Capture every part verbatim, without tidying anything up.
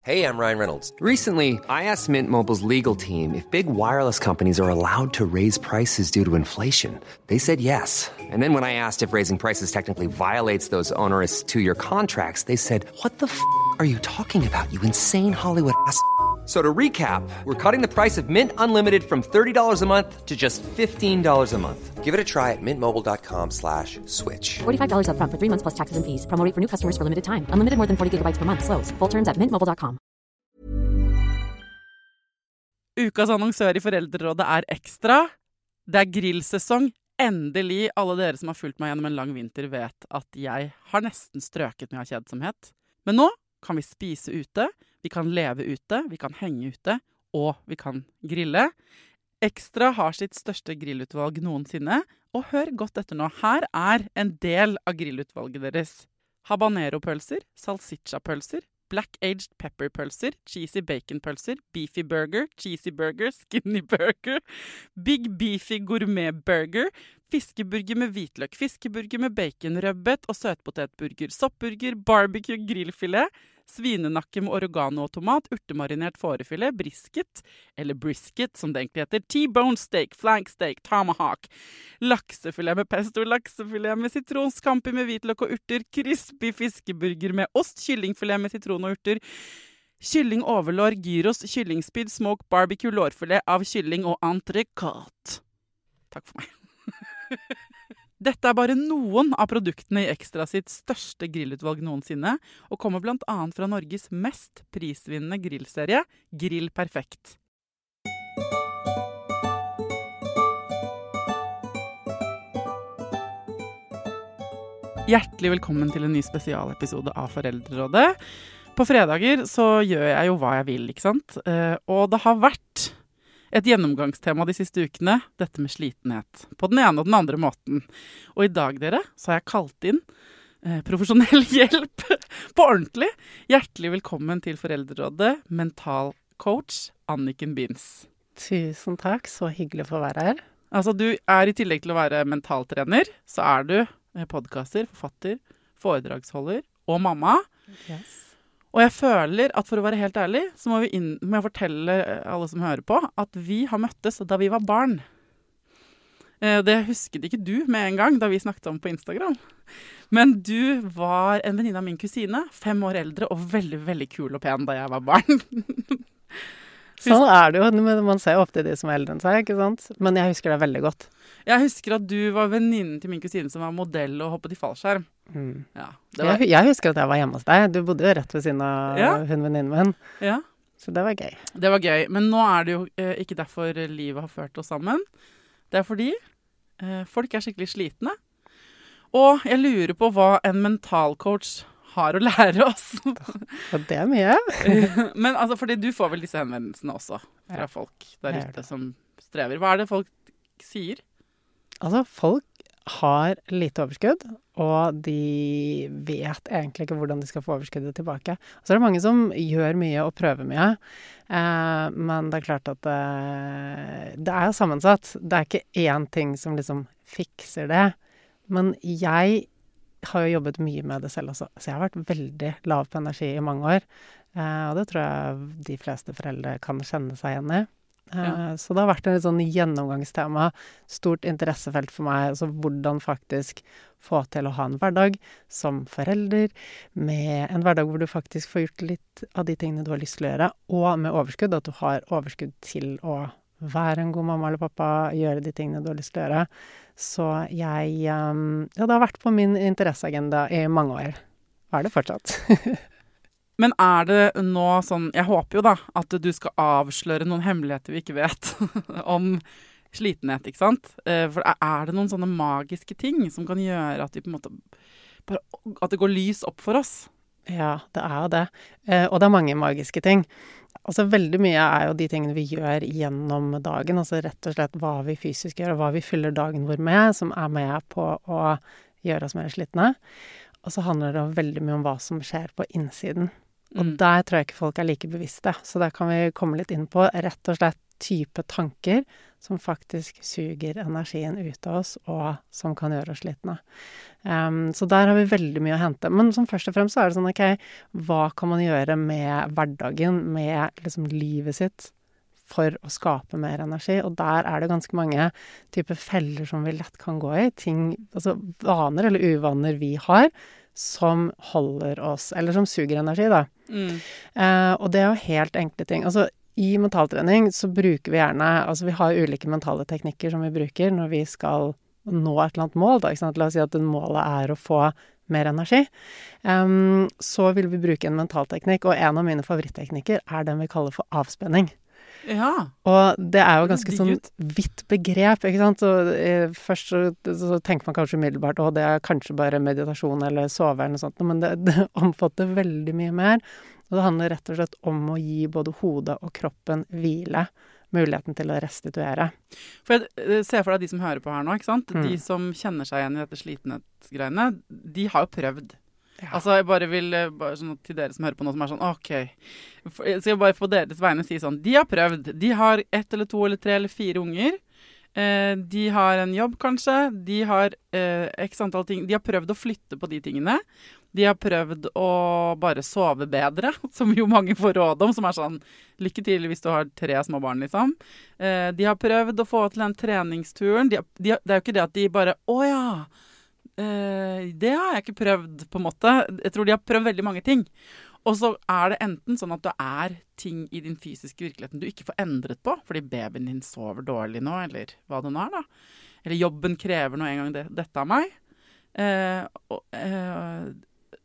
Hey, I'm Ryan Reynolds. Recently, I asked Mint Mobile's legal team if big wireless companies are allowed to raise prices due to inflation. They said yes. And then when I asked if raising prices technically violates those onerous two-year contracts, they said, what the f*** are you talking about, you insane Hollywood ass f- So to recap, we're cutting the price of Mint Unlimited from thirty dollars a month to just fifteen dollars a month. Give it a try at mintmobile.com slash switch. forty-five dollars up front for three months plus taxes and fees. Promo rate for new customers for limited time. Unlimited more than forty gigabytes per month. Slows full terms at mint mobile dot com. Ukas annonsør i Foreldrerådet er Ekstra. Det er grillsesong. Endelig, alle dere som har fulgt meg gjennom en lang vinter vet at jeg har nesten strøket med av kjedsomhet. Men nå kan vi spise ute, vi kan leve ute, vi kan henge ute, og vi kan grille. Ekstra har sitt største grillutvalg noensinne, og hør godt etter nå. Her er en del av grillutvalget deres. Habanero-pølser, salsiccia-pølser, black-aged pepper-pølser, cheesy bacon-pølser, beefy burger, cheesy burger, skinny burger, big beefy gourmet-burger, fiskeburger med hvitløk, fiskeburger med bacon, rødbet og søtpotetburger, soppburger, barbecue, grillfilet, svinenakke med oregano og tomat, urtemarinert fårefilet, brisket, eller brisket som det egentlig heter, T-bone steak, flank steak, tomahawk, laksefilet med pesto, laksefilet med sitron, scampi med hvitløk og urter, crispy fiskeburger med ost, kyllingfilet med sitron og urter, kylling overlår, gyros, kyllingspyd, smoke, barbecue, lårfilet av kylling og entrecôte. Takk for meg. Dette er bare noen av produktene i Ekstra sitt største grillutvalg noensinne, og kommer blant annet fra Norges mest prisvinnende grillserie, Grill Perfekt. Hjertelig velkommen til en ny spesialepisode av Foreldrerådet. På fredager så gjør jeg jo hva jeg vil, ikke sant? Og det har vært et gjennomgangstema de siste ukene, dette med slitenhet. På den ene og den andre måten. Og i dag, dere, så har jeg kalt inn eh, profesjonell hjelp på ordentlig. Hjertelig velkommen til Foreldrerådet, mental coach Anniken Binds. Tusen takk, så hyggelig for å være her. Altså, du er i tillegg til å være mentaltrener, så er du podcaster, forfatter, foredragsholder og mamma. Yes. Og jeg føler at for å være helt ærlig, så må, vi inn, må jeg fortelle alle som hører på, at vi har møttes da vi var barn. Det husket ikke du med en gang da vi snakket om på Instagram. Men du var en venninne av min kusine, fem år eldre og veldig, veldig kul og pen da jeg var barn. Sånn er det jo, man ser jo opp til de som er eldre enn seg, ikke sant? Men jeg husker det veldig godt. Jeg husker at du var venninnen til min kusine som var modell og hoppet i fallskjerm. Mm. Ja, det var... jeg, jeg husker at jeg var hjemme hos deg. Du bodde jo rett ved siden av ja. hun venninnen min. Ja. Så det var gøy. Det var gøy, men nå er det jo eh, ikke derfor livet har ført oss sammen. Det er fordi eh, folk er skikkelig slitne. Og jeg lurer på hva en mental coach har å lære oss. Og det er mye. Men altså, fordi du får vel disse henvendelsene også fra ja. folk der ute som strever. Hva er det folk sier? Altså, folk har lite overskudd, og de vet egentlig ikke hvordan de skal få overskuddet tilbake. Og så er det mange som gjør mye og prøver mye, eh, men det er klart at eh, det er sammensatt. Det er ikke én ting som liksom fikser det. Men jeg har jo jobbet mye med det selv også, så jeg har vært veldig lav på energi i mange år. Eh, og det tror jeg de fleste foreldre kan kjenne seg igjen i. Ja. Så det har vært et sånn gjennomgangstema, stort interessefelt for meg, altså hvordan faktisk få til å ha en hverdag som forelder, med en hverdag hvor du faktisk får gjort litt av de tingene du har lyst til å gjøre, og med overskudd, at du har overskudd til å være en god mamma eller pappa, gjøre de tingene du har lyst til å gjøre. Så jeg, ja, det har vært på min interesseagenda i mange år. Hva er det fortsatt? Men er det nå sånn, jeg håper jo da, at du skal avsløre noen hemmeligheter vi ikke vet om slitenhet, ikke sant? For er det noen sånne magiske ting som kan gjøre at, vi på en måte, at det går lys opp for oss? Ja, det er jo det. Og det er mange magiske ting. Altså veldig mye er jo de tingene vi gjør gjennom dagen, altså rett og slett hva vi fysisk gjør, og hva vi fyller dagen vår med, som er med på å gjøre oss mer slitne. Og så handler det veldig mye om hva som skjer på innsiden. Og mm. der tror jeg ikke folk er like bevisste, så der kan vi komme litt inn på rett og slett type tanker som faktisk suger energien ut av oss, og som kan gjøre oss slitne. Um, så der har vi veldig mye å hente. Men som først og fremst så er det sånn, ok, hva kan man gjøre med hverdagen, med liksom livet sitt, for å skape mer energi? Og der er det ganske mange typer feller som vi lett kan gå i. Ting, altså vaner eller uvaner vi har, som holder oss, eller som suger energi, da. Mm. Uh, og det er jo helt enkle ting. Altså, i mentaltrening så bruker vi gjerne, altså vi har ulike mentale teknikker som vi bruker når vi skal nå et eller annet mål, da, ikke sant? La oss si at målet er å få mer energi. Um, så vil vi bruke en mentalteknikk, og en av mine favoritteknikker er den vi kaller for avspenning. Ja. Og det er jo ganske sånn vidt begrep, ikke sant? Så, eh, først så, så tenker man kanskje umiddelbart, å, det er kanskje bare meditasjon eller sove eller noe sånt, men det, det omfatter veldig mye mer. Og det handler rett og slett om å gi både hodet og kroppen hvile, muligheten til å restituere. For jeg ser for deg de som hører på her nå, ikke sant? Mm. De som kjenner seg igjen i dette slitenhetsgreiene, de har jo prøvd. Ja. Altså, jeg bare vil, bare sånn til dere som hører på nå, som er sånn, ok, så jeg bare på deres vegne si sånn, de har prøvd, de har ett eller to eller tre eller fire unger, eh, de har en jobb kanskje, de har eh, x antall ting, de har prøvd å flytte på de tingene, de har prøvd å bare sove bedre, som jo mange får råd om, som er sånn, lykke til hvis du har tre små barn, liksom. Eh, de har prøvd å få til den treningsturen. De har, de har, det er jo ikke det at de bare, å ja, eh, det har jeg ikke prøvd, på en måte. Jeg tror de har prøvd veldig mange ting. Og så er det enten sånn at det er ting i din fysiske virkeligheten du ikke får endret på, fordi babyen din sover dårlig nå, eller hva det nå er da. Eller jobben krever nå en gang det, dette av meg. Eh, og... Eh,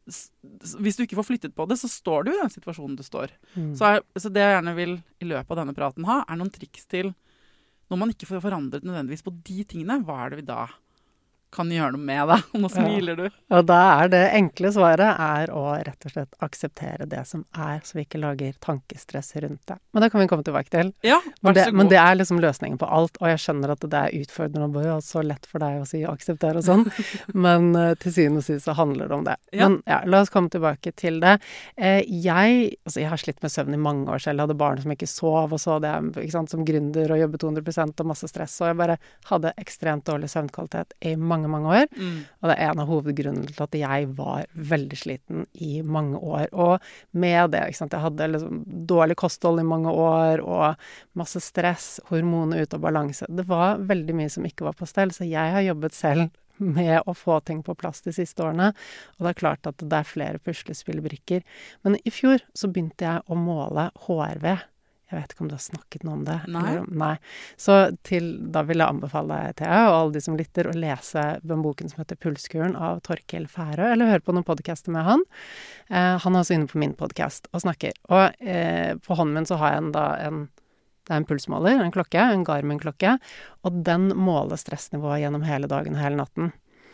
hvis du ikke får flyttet på det, så står du i den situasjonen du står. Mm. Så, er, så det jeg gjerne vil i løpet av denne praten ha, er noen triks til når man ikke får forandret nødvendigvis på de tingene. Hva er det vi da kan gjøre noe med det? Og nå smiler du. Ja, og da er det enkle svaret er å rett og slett akseptere det som er, så vi ikke lager tankestress rundt det. Men det kan vi komme tilbake til. Ja, men, det, men det er liksom løsningen på alt, og jeg skjønner at det er utfordrende og bare så lett for deg å si akseptere og sånn, men uh, til syvende og sist så handler det om det. Ja. Men ja, la oss komme tilbake til det. Eh, jeg, altså jeg har slitt med søvn i mange år selv, jeg hadde barn som ikke sov, og så det, ikke sant, som gründer og jobbet to hundre prosent og masse stress, og jeg bare hadde ekstremt dårlig søvnkvalitet i mange mange, mange år. Mm. Og det er en av hovedgrunnene til at jeg var veldig sliten i mange år. Og med det, ikke sant, jeg hadde liksom dårlig kosthold i mange år, og masse stress, hormoner ute av balanse. Det var veldig mye som ikke var på stell, så jeg har jobbet selv med å få ting på plass de siste årene. Og det er klart at det er flere puslespillbrikker. Men i fjor så begynte jeg å måle H R V. Jeg vet ikke om du har snakket noe om det. Nei. Eller, nei. Så til, da vil jeg anbefale deg, Thea, og alle de som lytter, å lese den boken som heter Pulskuren av Torkel Færø, eller høre på noen podcaster med han. Eh, han er også inne på min podcast og snakker. Og eh, på hånden min så har jeg en, da, en, det er en pulsmåler, en klokke, en Garmin-klokke, og den måler stressnivået gjennom hele dagen og hele natten.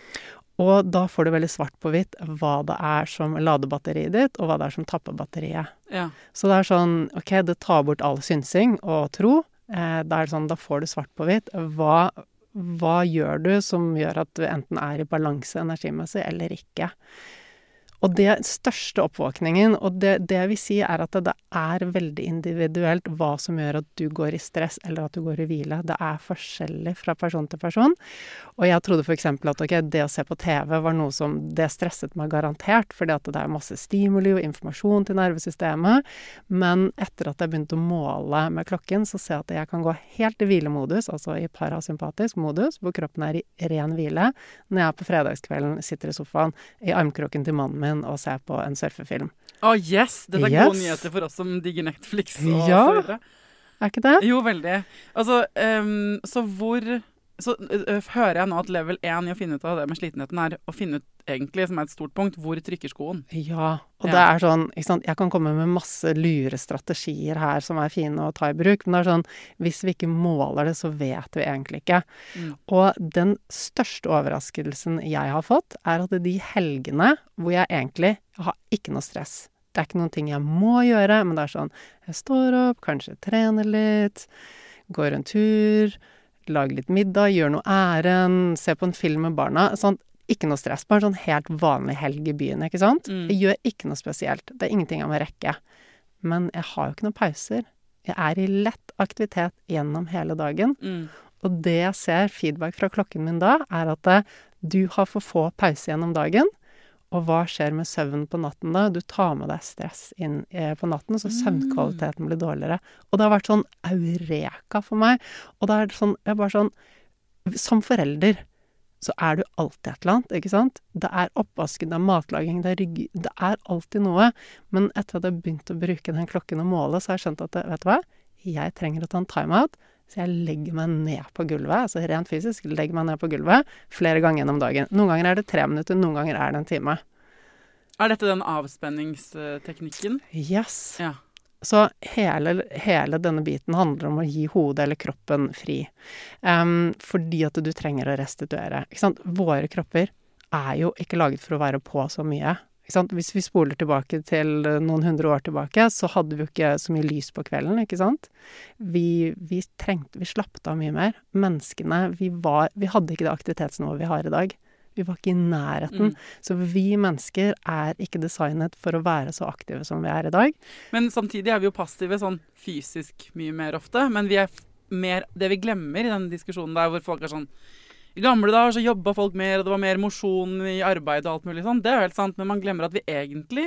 Og da får du veldig svart på hvitt hva det er som lader batteriet ditt, og hva det er som tapper batteriet. Ja. Så det er sånn, ok, det tar bort all synsing og tro. Eh, det er sånn, da får du svart på hvitt. Hva, hva gjør du som gjør at du enten er i balanse energimessig eller ikke? Og det største oppvåkningen, og det, det jeg vil si er at det er veldig individuelt hva som gjør at du går i stress eller at du går i hvile. Det er forskjellig fra person til person. Og jeg trodde for eksempel at okay, det å se på T V var noe som det stresset meg garantert, fordi at det er masse stimuli og informasjon til nervesystemet. Men etter at jeg begynte å måle med klokken, så ser jeg at jeg kan gå helt i hvilemodus, altså i parasympatisk modus, hvor kroppen er i ren hvile, når jeg på fredagskvelden sitter i sofaen i armkroken til mannen min og se på en surfefilm. Å, oh, yes! Dette er yes. gode nyheter for oss som digger Netflix og ja. så videre. Er ikke det? Jo, veldig. Altså, um, så hvor... Så uh, hører jeg nå at level én i å finne ut av det med slitenheten er å finne ut, egentlig, som er et stort punkt, hvor trykker skoen? Ja, og ja. det er sånn, ikke sant, jeg kan komme med masse lure strategier her som er fine å ta i bruk, men det er sånn, hvis vi ikke måler det, så vet vi egentlig ikke. Mm. Og den største overraskelsen jeg har fått, er at de helgene hvor jeg egentlig har ikke noe stress. Det er ikke noen ting jeg må gjøre, men det er sånn, jeg står opp, kanskje trener litt, går en tur, lager litt middag, gjør noe ærend, ser på en film med barna, sånn, ikke noe stress, bare sånn helt vanlig helg i byen, ikke sant? Mm. Jeg gjør ikke noe spesielt, det er ingenting jeg må rekke. Men jeg har jo ikke noen pauser. Jeg er i lett aktivitet gjennom hele dagen. Mm. Og det jeg ser feedback fra klokken min da, er at eh, du har for få pause gjennom dagen. Og hva skjer med søvn på natten da? Du tar med deg stress inn eh, på natten, så søvnkvaliteten blir dårligere. Og det har vært sånn eureka for meg. Og det er sånn, jeg er bare sånn, som forelder, så er du alltid et eller annet, ikke sant? Det er oppvasken, det er matlaging, det er rygg, det er alltid noe. Men etter at jeg begynte å bruke den klokken og måle, så har jeg skjønt at, vet du hva? Jeg trenger å ta en timeout, så jeg legger meg ned på gulvet, altså rent fysisk, legger meg ned på gulvet flere ganger gjennom dagen. Noen ganger er det tre minutter, noen ganger er det en time. Er dette den avspenningsteknikken? Yes. Ja. Så hele, hele denne biten handler om å gi hodet eller kroppen fri. Um, fordi at du trenger å restituere. Ikke sant? Våre kropper er jo ikke laget for å være på så mye. Ikke sant? Hvis vi spoler tilbake til noen hundre år tilbake, så hadde vi jo ikke så mye lys på kvelden, ikke sant? Vi, vi trengte, vi slappte av mye mer. Menneskene, vi, var, vi hadde ikke det aktivitetsnivået vi har i dag. Vi var ikke i nærheten. Mm. Så vi mennesker er ikke designet for å være så aktive som vi er i dag. Men samtidig er vi jo passive sånn fysisk mye mer ofte. Men vi er mer, det vi glemmer i denne diskusjonen der hvor folk er sånn, i gamle dager så jobbet folk mer, og det var mer mosjon i arbeid og alt mulig sånn. Det er jo helt sant, men man glemmer at vi egentlig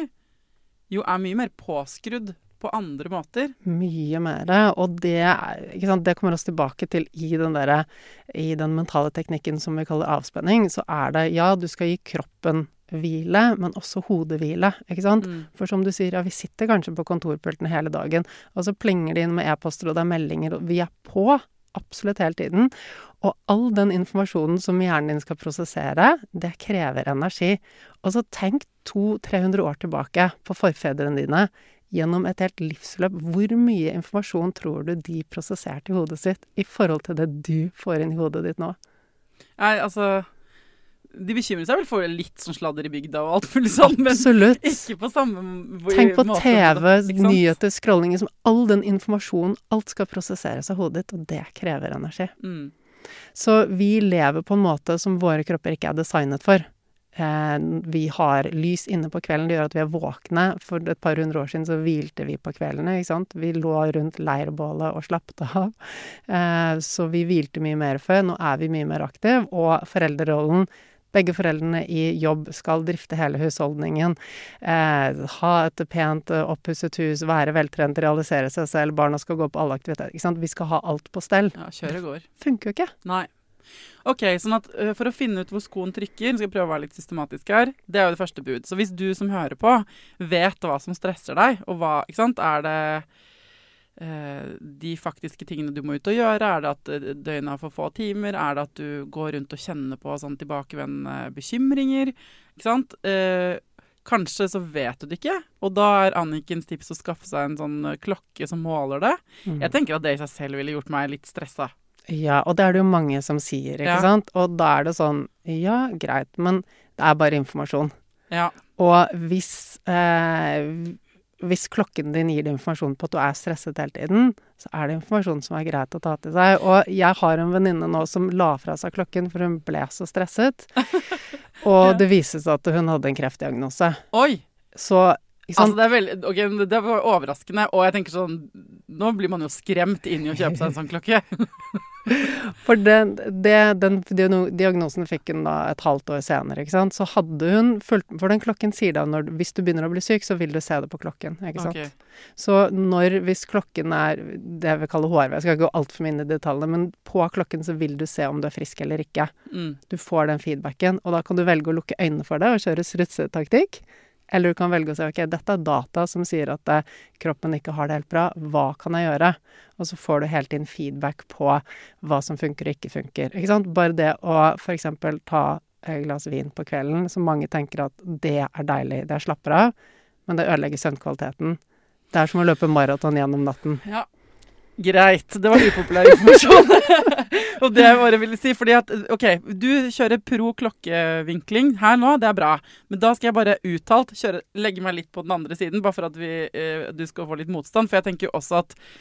jo er mye mer påskrudd på andre måter. Mye mer, og det, ikke sant, det kommer oss tilbake til i den, der, i den mentale teknikken som vi kaller avspenning, så er det, ja, du skal gi kroppen hvile, men også hodehvile, ikke sant? Mm. For som du sier, ja, vi sitter kanskje på kontorpulten hele dagen, og så plinger det inn med e-poster, og det er meldinger, og vi er på absolutt hele tiden, og all den informasjonen som hjernen din skal prosessere, det krever energi. Og så tenk to til tre hundre år tilbake på forfedrene dine, gjennom et helt livsløp, hvor mye informasjon tror du de prosesserte i hodet sitt i forhold til det du får inn i hodet ditt nå? Nei, altså, de bekymrer seg vel for litt sånn sladder i bygda og alt mulig sånn, absolutt. Men ikke på samme måte. Tenk på T V, nyheter, scrolling, som all den informasjonen, alt skal prosesseres av hodet ditt, og det krever energi. Mm. Så vi lever på en måte som våre kropper ikke er designet for. Eh, vi har lys inne på kvelden, det gjør at vi er våkne. For et par hundre år siden så hvilte vi på kveldene, ikke sant? Vi lå rundt leirbålet og slappet av. Eh, så vi hvilte mye mer før. Nå er vi mye mer aktiv, og foreldrerollen, begge foreldrene i jobb skal drifte hele husholdningen, eh, ha et pent oppusset hus, være veltrent, realisere seg selv, barna skal gå på alle aktiviteter, ikke sant? Vi skal ha alt på stell. Ja, kjøre går. Funker jo ikke. Nei. Ok, sånn at uh, for å finne ut hvor skoen trykker, skal jeg prøve å være litt systematisk her, det er jo det første bud. Så hvis du som hører på vet hva som stresser deg, og hva, ikke sant, er det uh, de faktiske tingene du må ut og gjøre, er det at uh, døgnet har for få timer, er det at du går rundt og kjenner på sånn tilbakevendende bekymringer, ikke sant? Uh, kanskje så vet du det ikke, og da er Annikens tips å skaffe seg en sånn uh, klokke som måler det. Mm. Jeg tenker at det i seg selv ville gjort meg litt stresset. Ja, og det er det jo mange som sier, ikke ja. sant? Og da er det sånn, ja, greit, men det er bare informasjon. Ja. Og hvis, eh, hvis klokken din gir deg informasjon på at du er stresset hele tiden, så er det informasjon som er greit å ta til seg. Og jeg har en venninne nå som la fra seg klokken, for hun ble så stresset. Og ja. Det viste seg at hun hadde en kreftdiagnose. Oi! Så... Altså det er veldig, okay, det var overraskende, og jeg tenker sånn, nå blir man jo skremt inn i å kjøpe seg en sånn klokke. For den, det, den diagnosen fikk hun da et halvt år senere, ikke sant? Så hadde hun fulgt, for den klokken sier da, når, hvis du begynner å bli syk, så vil du se det på klokken, ikke sant? Okay. Så når, hvis klokken er, det vi kaller H R V, jeg skal ikke gå alt for mye inn i detaljene, men på klokken så vil du se om du er frisk eller ikke. Mm. Du får den feedbacken, og da kan du velge å lukke øynene for det og kjøre strutsetaktikk. Eller du kan velge å si, ok, dette er data som sier at eh, kroppen ikke har det helt bra. Hva kan jeg gjøre? Og så får du helt inn feedback på hva som funker og ikke funker. Ikke sant? Bare det å for eksempel ta et glass vin på kvelden, så mange tenker at det er deilig, det slapper av, men det ødelegger søvnkvaliteten. Det er som å løpe maraton gjennom natten. Ja. Greit, det var upopulær informasjon. Og det jeg bare ville si, fordi at, ok, du kjører pro klokkevinkling her nå, det er bra. Men da skal jeg bare uttalt kjøre, legge meg litt på den andre siden, bare for at vi, eh, du skal få litt motstand. For jeg tenker jo også at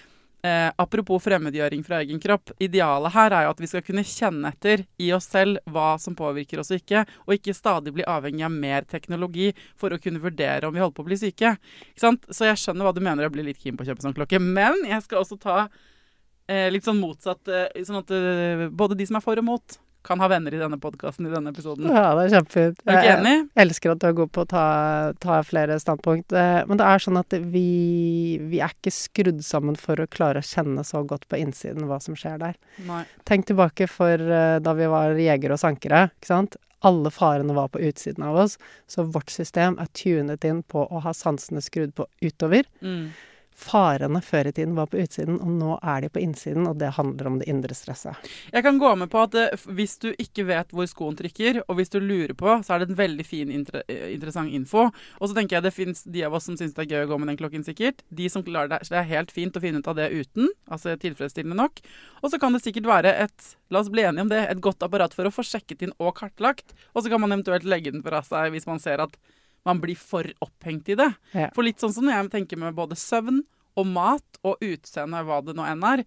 Eh, apropos fremmedgjøring fra egen kropp, idealet her er jo at vi skal kunne kjenne etter i oss selv hva som påvirker oss og ikke, og ikke stadig bli avhengig av mer teknologi for å kunne vurdere om vi holder på å bli syke. Ikke sant? Så jeg skjønner hva du mener, jeg blir litt keen på å kjøpe sånn klokke, men jeg skal også ta eh, litt sånn motsatt, eh, sånn at eh, både de som er for og mot kan ha venner i denne podcasten i denne episoden. Ja, det er kjempefint. Er du ikke enig? Jeg elsker at du er god på å ta, ta flere standpunkt. Men det er sånn at vi, vi er ikke skrudd sammen for å klare å kjenne så godt på innsiden hva som skjer der. Nei. Tenk tilbake for da vi var jegere og sankere, ikke sant? Alle farene var på utsiden av oss, så vårt system er tunet inn på å ha sansene skrudd på utover. Mm. Farene før i tiden var på utsiden, og nå er de på innsiden, og det handler om det indre stresset. Jeg kan gå med på at uh, hvis du ikke vet hvor skoen trykker, og hvis du lurer på, så er det en veldig fin, inter interessant info. Og så tenker jeg det finnes de av oss som synes det er gøy å gå med den klokken sikkert. De som klarer det, så det er helt fint å finne ut av det uten, altså tilfredsstillende nok. Og så kan det sikkert være et, la oss bli enige om det, et godt apparat for å få sjekket inn og kartlagt. Og så kan man eventuelt legge den fra seg hvis man ser at man blir for opphengt i det. Ja. For litt sånn som når jeg tenker med både søvn og mat og utseende, hva det nå enn er.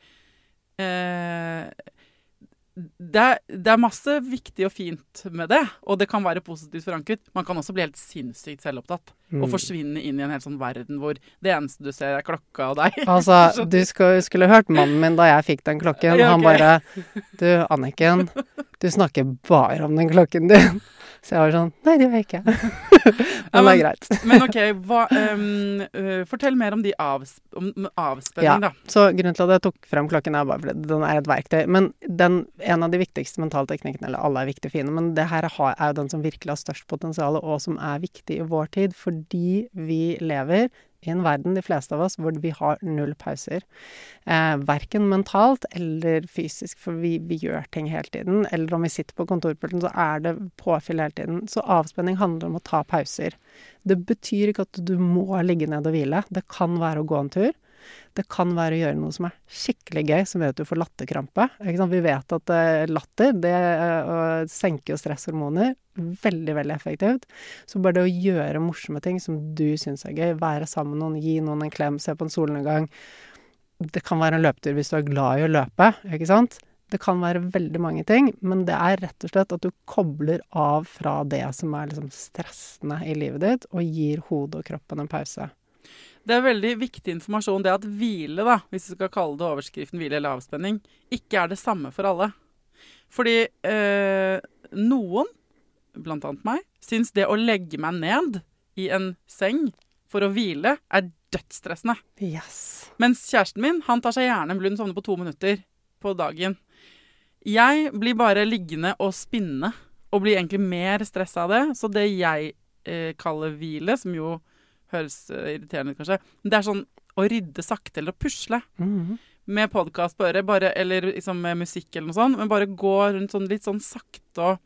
Eh, det, det er masse viktig og fint med det, og det kan være positivt forankret. Man kan også bli helt sinnssykt selvopptatt mm. og forsvinne inn i en helt sånn verden hvor det eneste du ser er klokka og deg. Altså, du skulle, skulle hørt mannen min da jeg fikk den klokken. Ja, okay. Han bare, du Anniken, du snakker bare om den klokken din. Så jeg var sånn, nei, det var ikke. Men det er greit. Men ok, hva, um, uh, fortell mer om de avs om avspenning, ja, da. Så grunnen til at jeg tok frem klokken er bare fordi den er et verktøy. Men den, en av de viktigste mentalteknikkene, eller alle er viktige fine, men det her er jo den som virkelig har størst potensial, og som er viktig i vår tid, fordi vi lever i en verden, de fleste av oss, hvor vi har null pauser. Eh, hverken mentalt eller fysisk, for vi, vi gjør ting hele tiden. Eller om vi sitter på kontorpulten, så er det påfyll hele tiden. Så avspenning handler om å ta pauser. Det betyr ikke at du må ligge ned og hvile. Det kan være å gå en tur. Det kan være å gjøre noe som er skikkelig gøy, som gjør at du får latterkrampe. Ikke sant? Vi vet at uh, latter, det uh, senker jo stresshormoner. Veldig, veldig effektivt. Så bare det å gjøre morsomme ting som du synes er gøy, være sammen med noen, gi noen en klem, se på en solnedgang. Det kan være en løpetur hvis du er glad i å løpe, ikke sant? Det kan være veldig mange ting, men det er rett og slett at du kobler av fra det som er liksom stressende i livet ditt, og gir hodet og kroppen en pause. Det er veldig viktig informasjon, det at hvile, da, hvis vi skal kalle det overskriften hvile eller avspenning, ikke er det samme for alle. Fordi eh, noen, blant annet meg, synes det å legge meg ned i en seng for å hvile er dødsstressende. Yes. Mens kjæresten min, han tar seg gjerne en blund sovne på to minutter på dagen. Jeg blir bare liggende og spinne, og blir egentlig mer stresset av det. Så det jeg eh, kaller hvile, som jo høres irriterende ut kanskje, men det er sånn å rydde sakte eller å pusle. Mm-hmm. Med podcast på øret, bare, eller liksom med musikk eller noe sånt, men bare gå rundt sånn litt sånn sakte og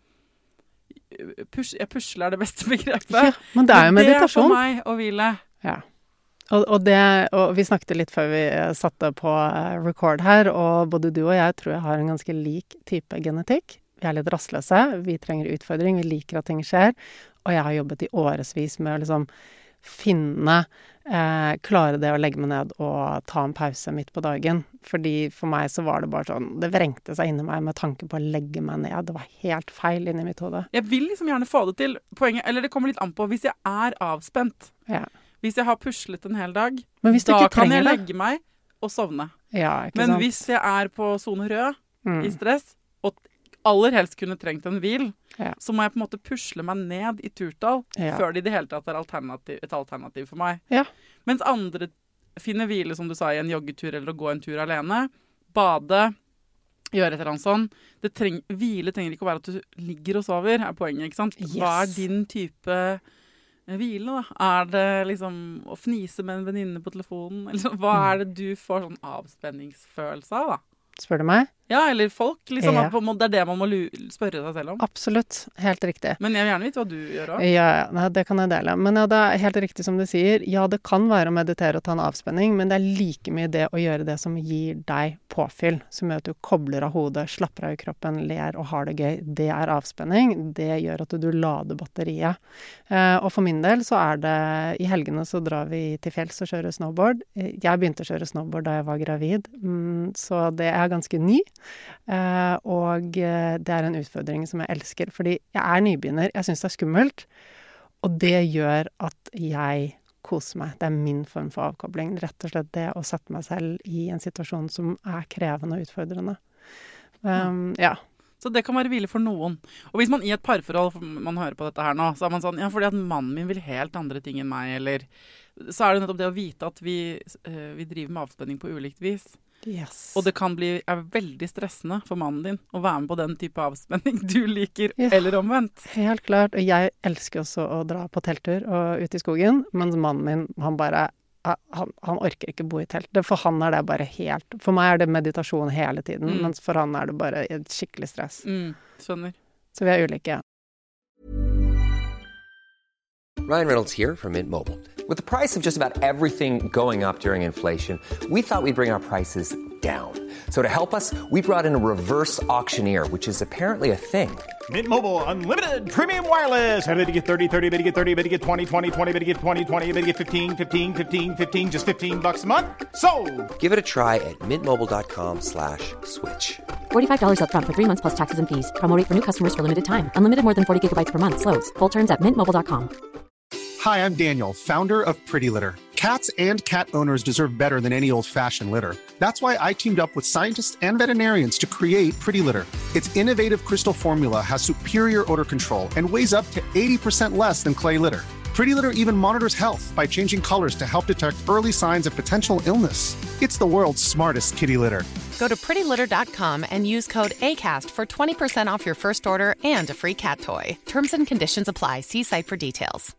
pus jeg pusler er det beste begrepet. Ja, men det er jo meditasjon. Det er for meg å hvile. Ja. Og, og, det, og vi snakket litt før vi satte på record her, og både du og jeg tror jeg har en ganske lik type genetikk. Vi er litt rastløse, vi trenger utfordring, vi liker at ting skjer, og jeg har jobbet i årevis med å liksom finne, eh, klare det å legge meg ned og ta en pause midt på dagen. Fordi for meg så var det bare sånn, det vrengte seg inni meg med tanke på å legge meg ned. Det var helt feil inni mitt hode. Jeg vil liksom gjerne få det til. Poenget, eller det kommer litt an på, hvis jeg er avspent, ja. Hvis jeg har puslet en hel dag, da kan jeg legge meg og sovne. Ja, ikke Men sant? hvis jeg er på zone rød, mm. i stress, og aller helst kunne trengt en hvil, ja. Så må jeg på en måte pusle meg ned i turtall, ja. før det i det hele tatt er alternativ, et alternativ for meg. Ja. Mens andre finner hvile, som du sa, i en joggetur eller å gå en tur alene, bade, gjøre et eller annet sånn. Det treng, hvile trenger ikke å være at du ligger og sover, er poenget, ikke sant? Yes. Hva er din type hvile, da? Er det liksom å fnise med en venninne på telefonen? Eller hva er det du får sånn avspenningsfølelse av, da? Spør du meg? Ja, eller folk. Liksom, Ja. at på en måte det er det man må lu- spørre seg selv om. Absolutt. Helt riktig. Men jeg vil gjerne vite hva du gjør også. Ja, ja, nei, det kan jeg dele. Men ja, det er helt riktig som du sier. Ja, det kan være å meditere og ta en avspenning, men det er like mye det å gjøre det som gir deg påfyll. Som gjør at du kobler av hodet, slapper av i kroppen, ler og har det gøy. Det er avspenning. Det gjør at du lader batteriet. Eh, og for min del så er det i helgene så drar vi til fjells og kjører snowboard. Jeg begynte å kjøre snowboard da jeg var gravid, mm, så det er ganske ny. Eh, og eh, det er en utfordring som jeg elsker, fordi jeg er nybegynner, jeg synes det er skummelt, og det gjør at jeg koser meg. Det er min form for avkobling, rett og slett det å sette meg selv i en situasjon som er krevende og utfordrende. Um, ja. Så det kan være hvile for noen. Og hvis man i et parforhold, man hører på dette her nå, så er man sånn, ja, fordi at mannen min vil helt andre ting enn meg, eller så er det nettopp det å vite at vi, uh, vi driver med avspenning på ulikt vis. Yes. Og det kan bli er veldig stressende for mannen din å være med på den type avspenning du liker, Ja. eller omvendt. Helt klart. Og jeg elsker også å dra på telttur og ut i skogen, mens mannen min, han bare han, han orker ikke bo i telt. Det- For han er det bare helt For meg er det meditasjon hele tiden, Mm. mens for han er det bare et skikkelig stress. Mm, skjønner. Så vi er ulike. Ryan Reynolds here from Mint Mobile. With the price of just about everything going up during inflation, we thought we'd bring our prices down. So to help us, we brought in a reverse auctioneer, which is apparently a thing. Mint Mobile Unlimited Premium Wireless. How to get thirty, thirty, how to get thirty, how to get twenty, twenty, twenty, how to get twenty, twenty, how to get fifteen, fifteen, fifteen, fifteen, just fifteen bucks a month? Sold! Give it a try at mintmobile.com slash switch. forty-five dollars up front for three months plus taxes and fees. Promo rate for new customers for limited time. Unlimited more than forty gigabytes per month. Slows full terms at mint mobile dot com. Hi, I'm Daniel, founder of Pretty Litter. Cats and cat owners deserve better than any old-fashioned litter. That's why I teamed up with scientists and veterinarians to create Pretty Litter. Its innovative crystal formula has superior odor control and weighs up to eighty percent less than clay litter. Pretty Litter even monitors health by changing colors to help detect early signs of potential illness. It's the world's smartest kitty litter. Go to pretty litter dot com and use code ACAST for twenty percent off your first order and a free cat toy. Terms and conditions apply. See site for details.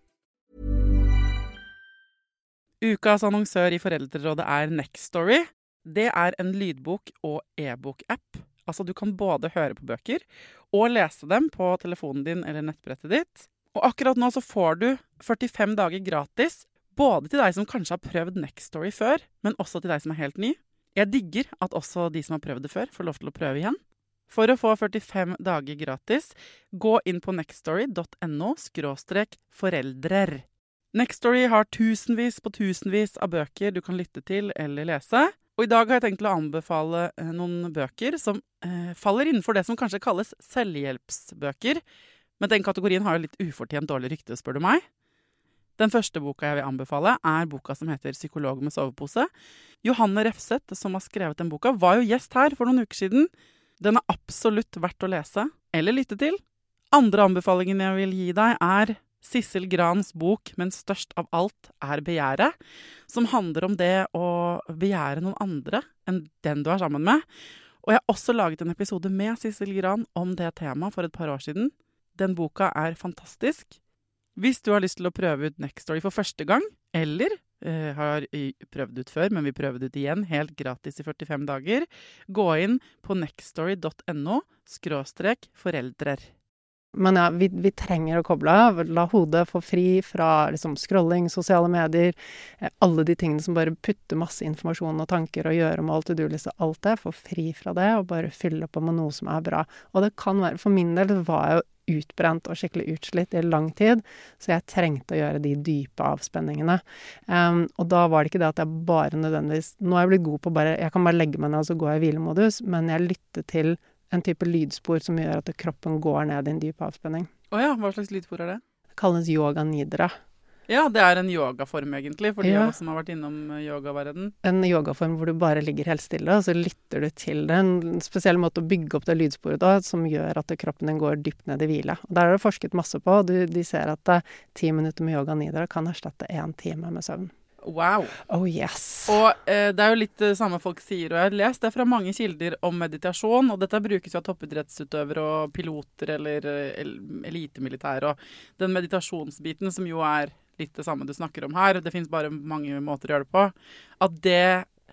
Ukas annonsør i Foreldrerådet er Nextory. Det er en lydbok- og e-bok-app. Altså, du kan både høre på bøker og lese dem på telefonen din eller nettbrettet ditt. Og akkurat nå så får du førtifem dager gratis, både til deg som kanskje har prøvd Nextory før, men også til deg som er helt ny. Jeg digger at også de som har prøvd det før, får lov til å prøve igjen. For å få førtifem dager gratis, gå inn på nextory dot no skråstrek foreldrer. Nextory har tusenvis på tusenvis av bøker du kan lytte til eller lese. Og i dag har jeg tenkt å anbefale eh, noen bøker som eh, faller innenfor det som kanskje kalles selvhjelpsbøker. Men den kategorien har jo litt ufortjent dårlig rykte, spør du meg. Den første boka jeg vil anbefale er boka som heter Psykolog med sovepose. Johanne Refseth, som har skrevet den boka, var jo gjest her for noen uker siden. Den er absolutt verdt å lese eller lytte til. Andre anbefalingen jeg vil gi deg er Sissel Grans bok, men størst av alt er begjæret, som handler om det å begjære noen andre enn den du er sammen med. Og jeg har også laget en episode med Sissel Gran om det temaet for et par år siden. Den boka er fantastisk. Hvis du har lyst til å prøve ut Nextory for første gang, eller eh, har prøvd ut før, men vil prøve det ut igjen, helt gratis i førtifem dager, gå inn på nextory dot no skråstrek foreldrer. Men ja, vi, vi trenger å koble av, la hodet få fri fra liksom, scrolling, sosiale medier, eh, alle de tingene som bare putter masse informasjon og tanker og gjør om alt to do-liste, alt det, få fri fra det og bare fylle på med noe som er bra. Og det kan være, for min del var jeg jo utbrent og skikkelig utslitt i lang tid, så jeg trengte å gjøre de dype avspenningene. Um, og da var det ikke det at jeg bare nødvendigvis, nå er jeg blitt god på bare, jeg kan bare legge meg ned og så går jeg i hvilemodus, men jeg lytter til en type lydspor som gjør at kroppen går ned i en dyp avspenning. Åja, hva slags lydspor er det? Det kalles yoga nidra. Ja, det er en yogaform egentlig, for de Ja. av oss som har vært innom yogaverden. En yogaform hvor du bare ligger helt stille, og så lytter du til det. En spesiell måte å bygge opp det lydsporet da, som gjør at kroppen din går dypt ned i hvile. Og der er det forsket masse på. Du, de ser at uh, ti minutter med yoga nidra kan erstatte en time med søvn. Wow. Oh yes. Og eh, det er jo litt det samme folk sier, og jeg har lest det fra mange kilder om meditasjon, og dette brukes jo av toppidrettsutøvere og piloter eller el elitemilitære, og den meditasjonsbiten som jo er litt det samme du snakker om her, det finnes bare mange måter å gjøre det på, at det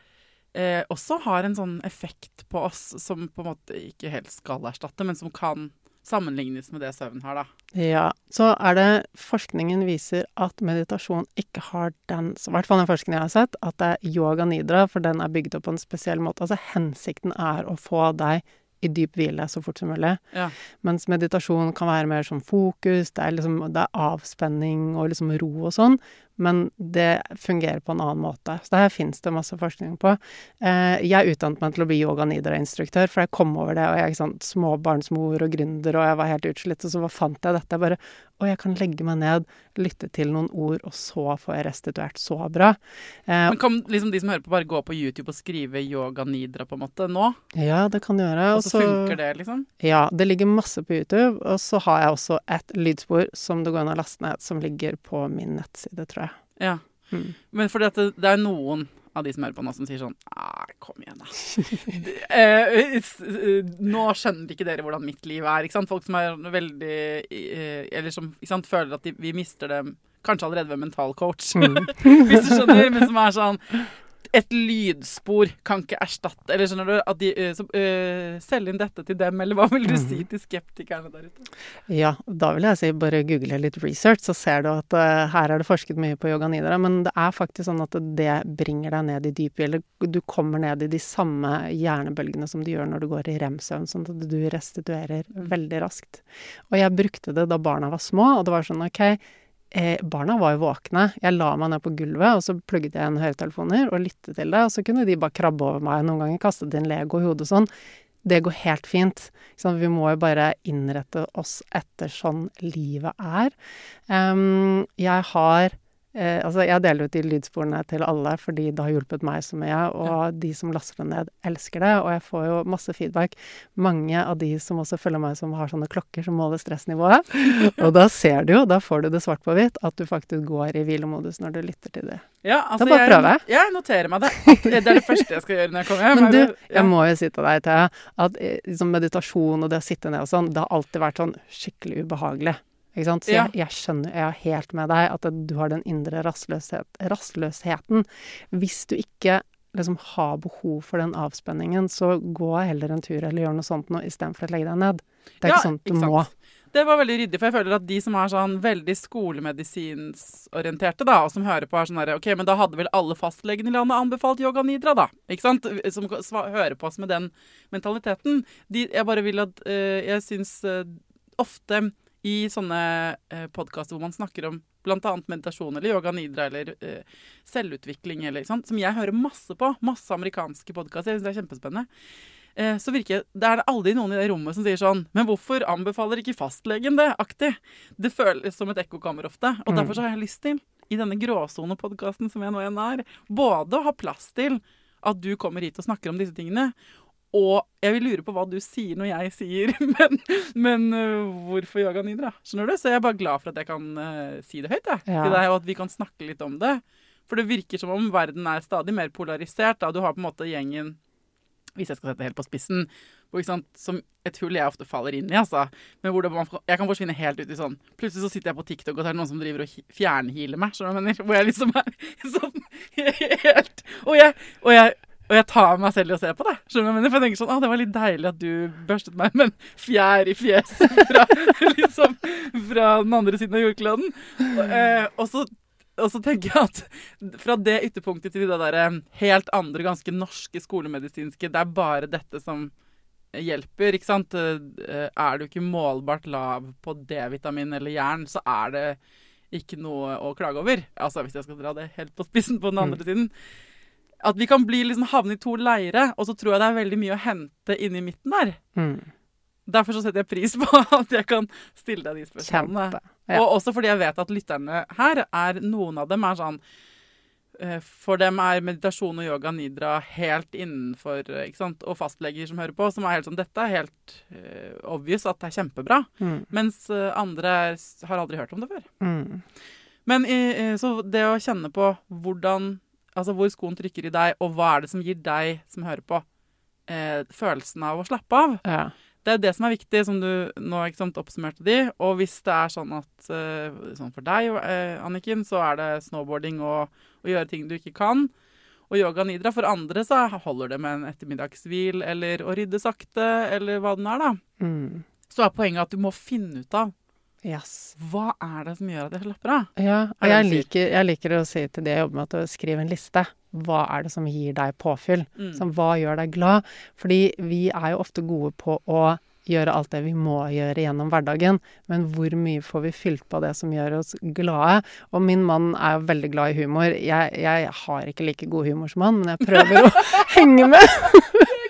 eh, også har en sånn effekt på oss som på en måte ikke helt skal erstatte, men som kan sammenlignes med det søvn har, da. Ja, så er det forskningen viser at meditasjon ikke har den, så i hvert fall den forskningen jeg har sett, at det er yoga nidra, for den er bygd opp på en spesiell måte. Altså hensikten er å få deg i dyp hvile så fort som mulig. Ja. Mens meditasjon kan være mer som fokus, det er, liksom, det er avspenning og liksom ro og sånn, men det fungerer på en annen måte. Så det her finnes det masse forskning på. Eh, jeg utdannet meg til å bli yoga nidra-instruktør, for jeg kom over det, og jeg er sånn småbarnsmor og gründer, og jeg var helt utslitt, og så fant jeg dette, jeg bare, og jeg kan legge meg ned, lytte til noen ord, og så får jeg restituert så bra. Eh, Men kan liksom de som hører på bare gå på YouTube og skrive yoga nidra på en måte nå? Ja, det kan du gjøre. Og så funker det liksom? Ja, det ligger masse på YouTube, og så har jeg også et lydspor som det går an å laste ned, som ligger på min nettside, tror jeg. Ja, mm. Men fordi at det, det er noen av de som hører på nå som sier sånn, ah, kom igjen da. eh, nå skjønner ikke dere hvordan mitt liv er, ikke sant? Folk som er veldig, eh, eller som ikke sant, føler at de, vi mister dem, kanskje allerede ved mental coach, mm. hvis du skjønner, men som er sånn, et lydspor kan ikke erstatte, eller skjønner du, at de uh, så, uh, selger inn dette til dem, eller hva vil du si til skeptikerne der ute? Ja, da vil jeg si bare google litt research, så ser du at uh, her er det forsket mye på yoga nidra, men det er faktisk sånn at det bringer deg ned i dyp hvile. Du kommer ned i de samme hjernebølgene som du gjør når du går i rem-søvn, sånn at du restituerer veldig raskt. Og jeg brukte det da barna var små, og det var sånn, ok, Eh, barna var jo våkne. Jeg la meg ned på gulvet, og så plugget jeg en høretelefoner og lyttet til det, og så kunne de bare krabbe over meg. Noen ganger kastet de en Lego i hodet sånn. Det går helt fint. Sånn, vi må jo bare innrette oss etter sånn livet er. Um, jeg har Eh, altså jeg deler ut de lydsporene til alle fordi det har hjulpet meg så mye, og ja. De som laster det ned elsker det, og jeg får jo masse feedback. Mange av de som også følger meg som har sånne klokker som måler stressnivået, og da ser du jo, da får du det svart på hvitt, at du faktisk går i hvilemodus når du lytter til det. Ja, altså da bare jeg, prøve. Jeg noterer meg det. Det er det første jeg skal gjøre når jeg kommer hjem. Men du, ja. jeg må jo si til deg, Thea, at liksom, meditasjon og det å sitte ned og sånn, det har alltid vært sånn skikkelig ubehagelig. Ikke sant? Så ja. jeg, jeg skjønner, jeg er helt med deg at du har den indre rastløshet, rastløsheten. Hvis du ikke liksom har behov for den avspenningen, så gå heller en tur eller gjør noe sånt nå, i stedet for å legge deg ned. Det er ja, ikke sånn at du ikke må. Det var veldig ryddig, for jeg føler at de som er sånn veldig skolemedisinsorienterte da, og som hører på er sånn der, ok, men da hadde vel alle fastlegene i landet anbefalt yoga nidra da, ikke sant? Som hører på oss med den mentaliteten. De, jeg bare vil at, uh, jeg synes uh, ofte i sånne eh, podcaster hvor man snakker om blant annet meditasjon eller yoga nidra eller eh, selvutvikling eller sånt, som jeg hører masse på, masse amerikanske podcaster, jeg synes det er kjempespennende. Eh, så virker det er det aldri noen i det rommet som sier sånn, men hvorfor anbefaler ikke fastlegen det, aktig? Det føles som et ekkokammer ofte, og mm. derfor så har jeg lyst til, i denne gråzone-podcasten som jeg nå igjen er, både å ha plass til at du kommer hit og snakker om disse tingene, og jeg vil lure på hva du sier når jeg sier, men, men uh, hvorfor yoga nidra? Skjønner du? Så jeg er bare glad for at jeg kan uh, si det høyt, jeg, ja. til deg, og at vi kan snakke litt om det. For det virker som om verden er stadig mer polarisert, da. Du har på en måte gjengen, hvis jeg skal sette det helt på spissen, hvor, ikke sant, som et hull jeg ofte faller inn i, altså. Men hvor det, man, jeg kan forsvinne helt ut i sånn, plutselig så sitter jeg på TikTok, og så er det noen som driver og fjernhealer meg, skjønner du hva jeg mener? Hvor jeg liksom er sånn helt, og jeg, og jeg Og jeg tar meg selv i å se på det. Skjønner du? For jeg tenker sånn, ah, det var litt deilig at du børstet meg med en fjær i fjeset fra, liksom, fra den andre siden av jordkloden. Og, eh, og, så, og så tenker jeg at fra det ytterpunktet til det der helt andre, ganske norske skolemedisinske, det er bare dette som hjelper, ikke sant? Er du ikke målbart lav på D-vitamin eller jern, så er det ikke noe å klage over. Altså, hvis jeg skal dra det helt på spissen på den andre mm. siden. At vi kan bli liksom havne i to leire, og så tror jeg det er veldig mye å hente inne i midten der. Mm. Derfor så setter jeg pris på at jeg kan stille deg de spørsmålene. Kjempe, ja. Og også fordi jeg vet at lytterne her er, noen av dem er sånn, for dem er meditasjon og yoga nidra helt innenfor, ikke sant? Og fastleger som hører på, som er helt sånn, dette er helt uh, obvious at det er kjempebra. Mm. Mens uh, andre er, har aldri hørt om det før. Mm. Men uh, så det å kjenne på hvordan altså hvor skoen trykker i deg, og hva er det som gir deg, som hører på, eh, følelsen av å slappe av. Ja. Det er det som er viktig, som du nå ikke sant, oppsummerte de. Og hvis det er sånn at, eh, sånn for deg, eh, Anniken, så er det snowboarding og å gjøre ting du ikke kan. og yoga nidra. For andre så holder det med en ettermiddagshvil, eller å rydde sakte, eller hva den er da. Mm. Så er poenget at du må finne ut av, Yes. hva er det som gjør at jeg slapper av? Ja, og Er det jeg det du liker, jeg liker å si til det jeg jobber med, at du skriver en liste. Hva er det som gir deg påfyll? Mm. Så hva gjør deg glad? Fordi vi er jo ofte gode på å gjøre alt det vi må gjøre gjennom hverdagen, men hvor mye får vi fylt på det som gjør oss glade? Og min mann er jo veldig glad i humor. Jeg, jeg har ikke like god humor som han, men jeg prøver å henge med.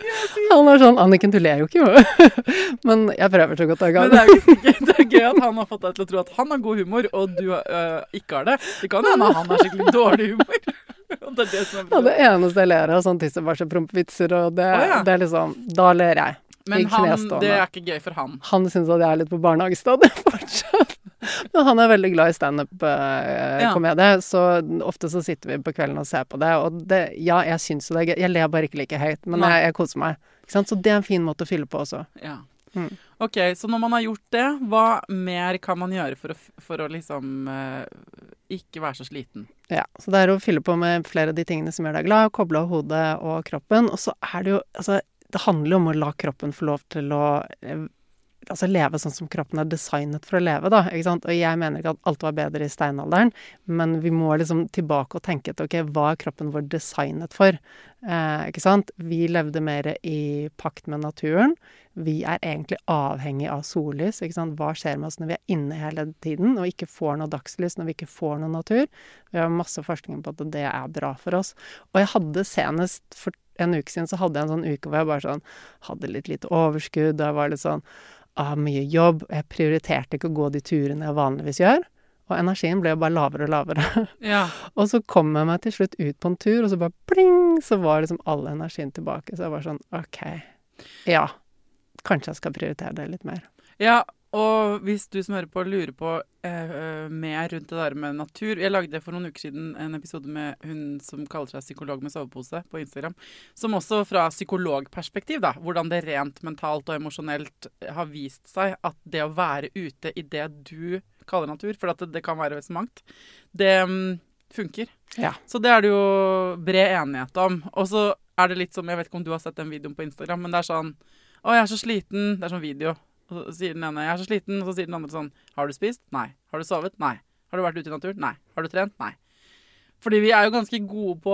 Han er sånn, Anniken, du ler jo ikke, jo. Men jeg prøver så godt jeg kan. Men det er, jo ikke, det er gøy at han har fått deg til å tro at han har god humor, og du øh, ikke har det. Det kan hende han har skikkelig dårlig humor. Og det er det som er Ja, det eneste jeg ler av, sånn tissebæsjeprompvitser, og det, Å, ja. det er liksom, da ler jeg. Men I han, knestående. det er ikke gøy for han. Han synes at jeg er litt på barnehagestadiet fortsatt. Men han er veldig glad i stand-up-komedie, Ja. så ofte så sitter vi på kvelden og ser på det. Og det, ja, jeg synes jo det er gøy. Jeg ler bare ikke like høyt, men Nei. jeg, jeg koser meg. Ikke sant? Så det er en fin måte å fylle på også. Ja. Mm. Ok, så når man har gjort det, hva mer kan man gjøre for å, f- for å liksom øh, ikke være så sliten? Ja, så det er å fylle på med flere av de tingene som gjør deg glad, koble av hodet og kroppen. Og så er det jo, altså, det handler jo om å la kroppen få lov til å eh, altså leve sånn som kroppen er designet for å leve, da, ikke sant? Og jeg mener ikke at alt var bedre i steinalderen, men vi må liksom tilbake og tenke til, ok, hva er kroppen vår designet for? Eh, ikke sant? Vi levde mer i pakt med naturen. Vi er egentlig avhengig av sollys, ikke sant? Hva skjer med oss når vi er inne hele tiden, og ikke får noe dagslys, når vi ikke får noe natur? Vi har masse forskning på at det er bra for oss. Og jeg hadde senest for en uke siden, så hadde jeg en sånn uke hvor jeg bare sånn, hadde litt lite overskudd, og jeg var litt sånn, ah, mye jobb, og jeg prioriterte ikke å gå de turene jeg vanligvis gjør, og energien ble jo bare lavere og lavere. Ja. Og så kom jeg meg til slutt ut på en tur, og så bare pling, så var liksom all energien tilbake, så jeg var sånn, ok, ja, kanskje jeg skal prioritere det litt mer. Ja, og hvis du som hører på lurer på eh, mer rundt det der med natur, jeg lagde for noen uker siden en episode med hun som kaller seg psykolog med sovepose på Instagram, som også fra psykologperspektiv da, hvordan det rent mentalt og emosjonelt har vist seg at det å være ute i det du kaller natur, for at det, det kan være så mangt, det um, funker. Ja. Så det er det jo bred enighet om. Og så er det litt som, jeg vet ikke om du har sett den videoen på Instagram, men det er sånn, å, jeg er så sliten, det er sånn video. Og så sier den ene, jeg er så sliten, og så sier den andre sånn, har du spist? Nei. Har du sovet? Nei. Har du vært ute i naturen? Nei. Har du trent? Nei. Fordi vi er jo ganske gode på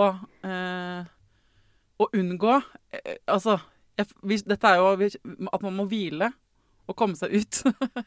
eh, å unngå, eh, altså, jeg, vi, dette er jo vi, at man må hvile og komme seg ut,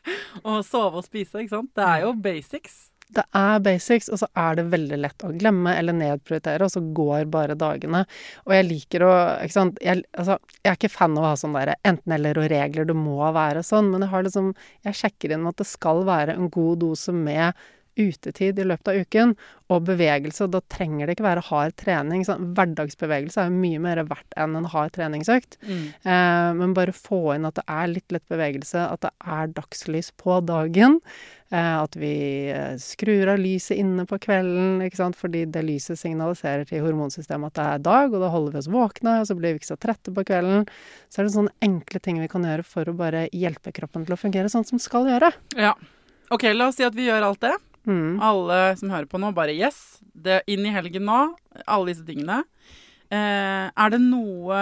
og sove og spise, ikke sant? Det er jo basics. Det er basics, og så er det veldig lett å glemme eller nedprioritere, og så går bare dagene. Og jeg liker å, ikke sant, jeg, altså, jeg er ikke fan av å ha sånn der enten eller og regler, det må være sånn, men jeg har liksom, jeg sjekker inn at det skal være en god dose med utetid i løpet av uken, og bevegelse, og da trenger det ikke være hard trening. Sånn, hverdagsbevegelse er jo mye mer verdt enn en hard treningsøkt. Mm. Eh, men bare få inn at det er litt lett bevegelse, at det er dagslys på dagen, eh, at vi skrur av lyset inne på kvelden, ikke sant? Fordi det lyset signaliserer til hormonsystemet at det er dag, og da holder vi oss våkne, og så blir vi ikke så trette på kvelden. Så er det sånne enkle ting vi kan gjøre for å bare hjelpe kroppen til å fungere sånn som skal gjøre. Ja. Ok, la oss si at vi gjør alt det. Mm. Alle som hører på nå, bare yes. Det er inn i helgen nå, alle disse tingene. Eh, er det noe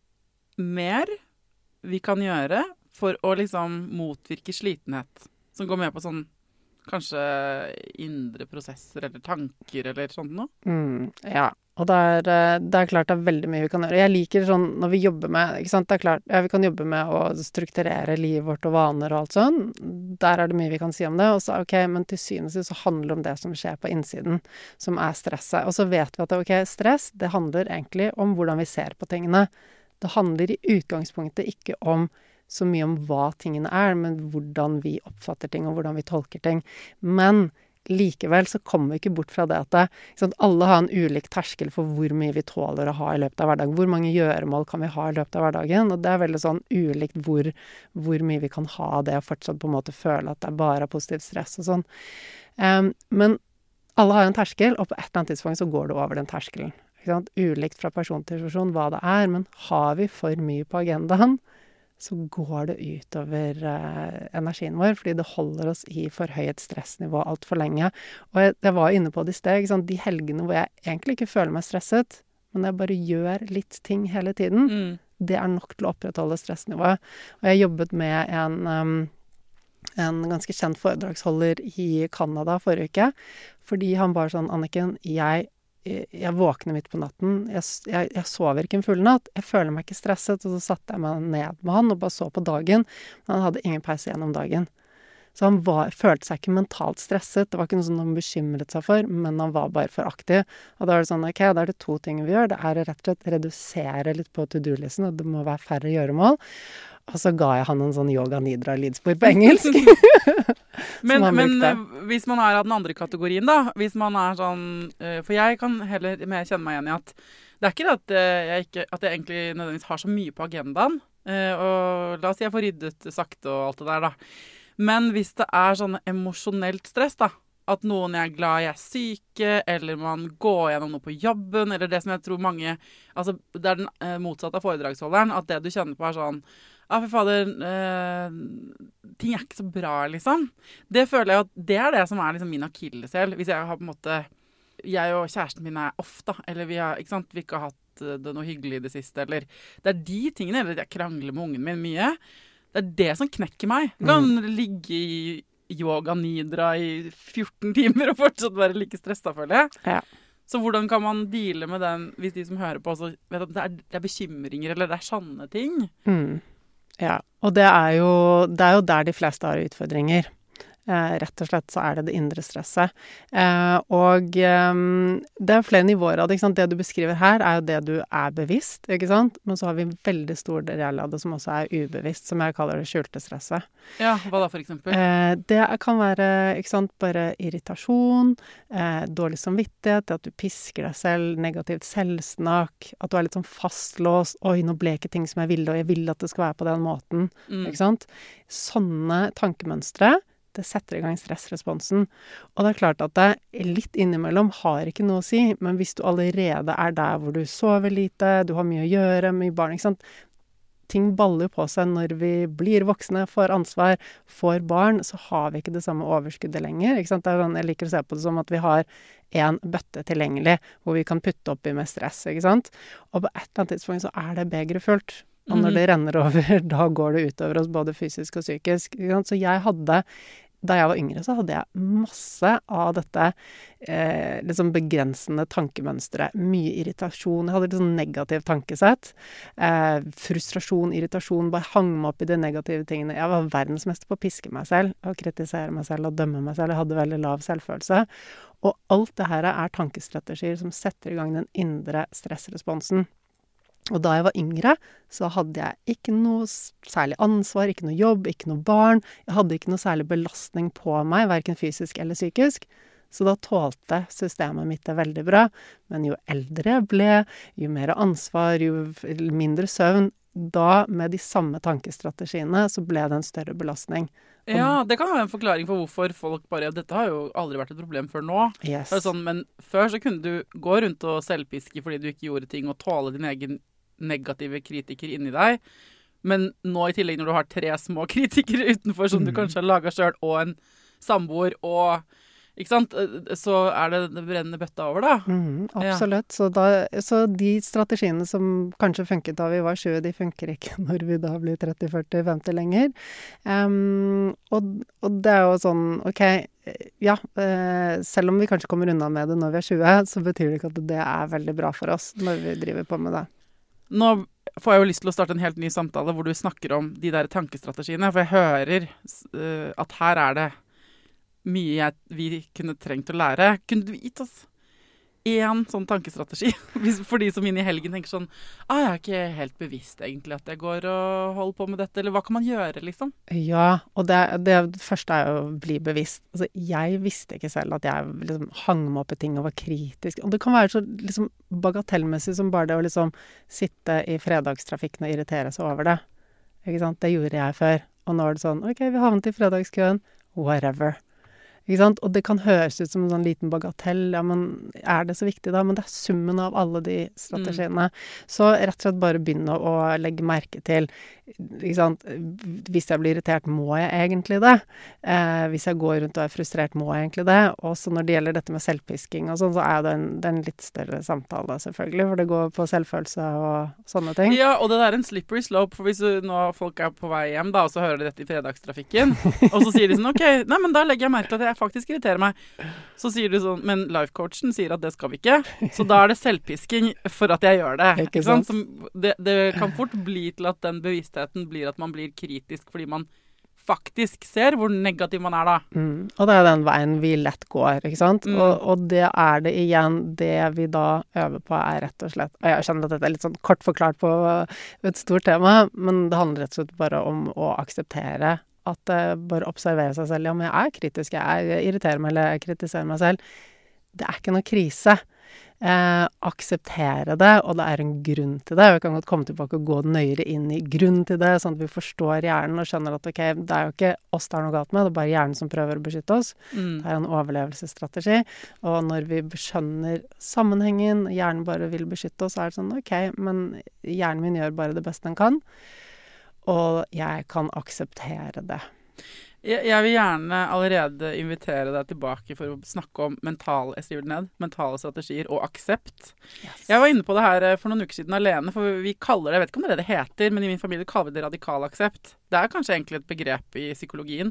mer vi kan gjøre for å liksom motvirke slitenhet? Som går med på sånn, kanskje indre prosesser eller tanker eller sånt noe? Mm, ja, og det er, det er klart det er veldig mye vi kan gjøre. Jeg liker sånn, når vi jobber med, ikke sant, det er klart, ja, vi kan jobbe med å strukturere livet vårt og vaner og alt sånn. Der er det mye vi kan si om det, og så, ok, men til syvende og sist så handler det om det som skjer på innsiden, som er stresset. Og så vet vi at, ok, stress, det handler egentlig om hvordan vi ser på tingene. Det handler i utgangspunktet ikke om så mye om hva tingene er, men hvordan vi oppfatter ting og hvordan vi tolker ting. Men likevel så kommer vi ikke bort fra det at det, ikke sant, alle har en ulik terskel for hvor mye vi tåler å ha i løpet av hverdagen. Hvor mange gjøremål kan vi ha i løpet av hverdagen? Og det er veldig sånn ulikt hvor, hvor mye vi kan ha det, og fortsatt på en måte føle at det er bare positivt stress og sånn. Um, men alle har en terskel, og på et eller annet tidspunkt så går det over den terskelen. Ikke sant? Ulikt fra person til person hva det er, men har vi for mye på agendaen, så går det utover eh, energien vår, fordi det holder oss i forhøyet stressnivå alt for lenge. Og jeg, jeg var inne på det i sted, ikke sant? De helgene hvor jeg egentlig ikke føler meg stresset, men jeg bare gjør litt ting hele tiden, mm. det er nok til å opprettholde stressnivået. Og jeg jobbet med en, um, en ganske kjent foredragsholder i Canada forrige uke, fordi han bare sånn, Anniken, jeg jeg våkner midt på natten, jeg, jeg, jeg sover ikke en full natt, jeg føler meg ikke stresset, og så satte jeg meg ned med han og bare så på dagen, men han hadde ingen pause gjennom dagen. Så han var, følte seg ikke mentalt stresset, det var ikke noe som han bekymret seg for, men han var bare for aktiv. Og da er det sånn, ok, da er det to ting vi gjør, det er å rett og slett redusere litt på to-do-listen, og det må være færre gjøremål. Og så ga jeg han en sånn yoga nidra lidspor på engelsk. men men hvis man er av den andre kategorien da, hvis man er sånn, for jeg kan heller mer kjenne meg igjen i at det er ikke det at jeg, ikke, at jeg egentlig nødvendigvis har så mye på agendaen, og la oss si jeg får ryddet sakte og alt det der da. Men hvis det er sånn emosjonelt stress da, at noen er glad jeg er syke, eller man går gjennom noe på jobben, eller det som jeg tror mange, altså det er den motsatte av foredragsholderen, at det du kjenner på er sånn, ja, for fader, eh, ting er ikke så bra, liksom. Det føler jeg at det er det som er liksom min akilleshæl. Hvis jeg har på en måte, jeg og kjæresten min er ofte, eller vi har, ikke sant, vi ikke har hatt det noe hyggelig i det siste, eller det er de tingene, eller jeg krangler med ungen min mye, det er det som knekker meg. Jeg kan mm. ligge i yoga nidra i fjorten timer og fortsatt være like stresset, føler jeg. Ja. Så hvordan kan man deale med den, hvis de som hører på, så vet at det er, det er bekymringer, eller det er sanne ting? Mm. Ja, og det er, jo, det er jo der de fleste har utfordringer. Eh, rett og slett så er det det indre stresset. Eh, og eh, det er flere nivåer av det, ikke sant? Det du beskriver her er jo det du er bevisst, ikke sant? Men så har vi en veldig stor del av det som også er ubevisst, som jeg kaller det skjulte stresset. Ja, hva da for eksempel? Eh, det kan være, ikke sant, bare irritasjon, eh, dårlig samvittighet, at du pisker deg selv, negativt selvsnakk, at du er litt sånn fastlåst, oi, nå ble ikke ting som jeg ville, og jeg ville at det skal være på den måten, mm. ikke sant? Sånne tankemønstre, det setter i gang stressresponsen. Og det er klart at det litt innimellom har ikke noe å si, men hvis du allerede er der hvor du sover lite, du har mye å gjøre, mye barn, ikke sant? Ting baller på seg når vi blir voksne, får ansvar, får barn, så har vi ikke det samme overskuddet lenger, ikke sant? Det er sånn, jeg liker å se på det som at vi har en bøtte tilgjengelig, hvor vi kan putte oppi med stress, ikke sant? Og på et eller annet tidspunkt så er det begeret fullt. Og når det renner over, da går det utover oss både fysisk og psykisk, ikke sant? Så jeg hadde da jeg var yngre, så hadde jeg masse av dette eh, liksom begrensende tankemønstre. Mye irritasjon. Jeg hadde litt sånn negativ tankesett. Eh, frustrasjon, irritasjon, bare hang meg opp i de negative tingene. Jeg var verdensmester på å piske meg selv, og kritisere meg selv, og dømme meg selv. Jeg hadde veldig lav selvfølelse. Og alt det her er tankestrategier som setter i gang den indre stressresponsen. Og da jeg var yngre, så hadde jeg ikke noe særlig ansvar, ikke noe jobb, ikke noe barn. Jeg hadde ikke noe særlig belastning på meg, hverken fysisk eller psykisk. Så da tålte systemet mitt det veldig bra. Men jo eldre jeg ble, jo mer ansvar, jo mindre søvn, da med de samme tankestrategiene, så ble det en større belastning. Ja, det kan være en forklaring for hvorfor folk bare, dette har jo aldri vært et problem før nå. Yes. Det er sånn, men før så kunne du gå rundt og selvpiske fordi du ikke gjorde ting, og tåle din egen negative kritiker inni deg. Men nå i tillegg når du har tre små kritikere utenfor som mm. du kanskje har laget selv, og en samboer, og ikke sant, så er det, det brennende bøtta over da. Mm, absolutt. Ja. Så, da, så de strategiene som kanskje funket da vi var tjue, de funker ikke når vi da blir tretti, førti, femti lenger. Um, og, og det er jo sånn, ok, ja, eh, selv om vi kanskje kommer unna med det når vi er tjue, så betyr det ikke at det er veldig bra for oss når vi driver på med det. Nå får jeg jo lyst til å starte en helt ny samtale hvor du snakker om de der tankestrategiene, for jeg hører uh, at her er det mye jeg, vi kunne trengt å lære. Kunne du gitt oss en sånn tankestrategi for de som inn i helgen tenker sånn, ah, jeg er ikke helt bevisst egentlig at jeg går og holder på med dette, eller hva kan man gjøre liksom? Ja, og det, det første er jo å bli bevisst. Altså, jeg visste ikke selv at jeg liksom hang meg opp i ting og var kritisk, og det kan være så liksom bagatellmessig som bare det å liksom sitte i fredagstrafikken og irritere seg over det. Ikke sant? Det gjorde jeg før, og nå er det sånn, ok, vi havnet i fredagskøen, whatever. Ikke sant? Og det kan høres ut som en sånn liten bagatell, ja, men er det så viktig da? Men det er summen av alle de strategiene. Mm. Så rett og slett bare begynne å legge merke til, ikke sant? Hvis jeg blir irritert, må jeg egentlig det? Eh, hvis jeg går rundt og er frustrert, må jeg egentlig det? Og så når det gjelder dette med selvpisking og sånn, så er det en, det er en litt større samtale, selvfølgelig, for det går på selvfølelse og sånne ting. Ja, og det der er en slippery slope, for hvis du, nå folk er på vei hjem da, og så hører de dette i fredagstrafikken, og så sier de sånn, ok, nei, men da legger jeg merke til at jeg faktisk irriterer meg. Så sier du sånn, men life-coachen sier at det skal vi ikke, så da er det selvpisking for at jeg gjør det. Ikke sant? Som, det, det kan fort bli til at den bevisstheten blir at man blir kritisk fordi man faktisk ser hvor negativ man er da. Mm. Og det er den veien vi lett går, ikke sant? Mm. Og, og det er det igjen, det vi da øver på er rett og slett, og jeg skjønner at dette er litt sånn kort forklart på et stort tema, men det handler rett og slett bare om å akseptere at uh, bare observere seg selv. Ja, men jeg er kritisk, jeg irriterer meg eller jeg kritiserer meg selv. Det er ikke noe krise. Eh, akseptere det, og det er en grunn til det. Vi kan godt komme tilbake og gå nøyere inn i grunnen til det, sånn at vi forstår hjernen og skjønner at ok, det er jo ikke oss det er noe galt med, det er bare hjernen som prøver å beskytte oss. Mm. Det er en overlevelsesstrategi. Og når vi skjønner sammenhengen, hjernen bare vil beskytte oss, så er det sånn ok, men hjernen min gjør bare det beste den kan. Og jeg kan akseptere det. Jeg, jeg vil gjerne allerede invitere deg tilbake for å snakke om mentale, jeg skriver det ned, mentale strategier og aksept. Yes. Jeg var inne på det her for noen uker siden alene, for vi kaller det, jeg vet ikke om det er det det heter, men i min familie kaller vi det radikal aksept. Det er kanskje egentlig et begrep i psykologien.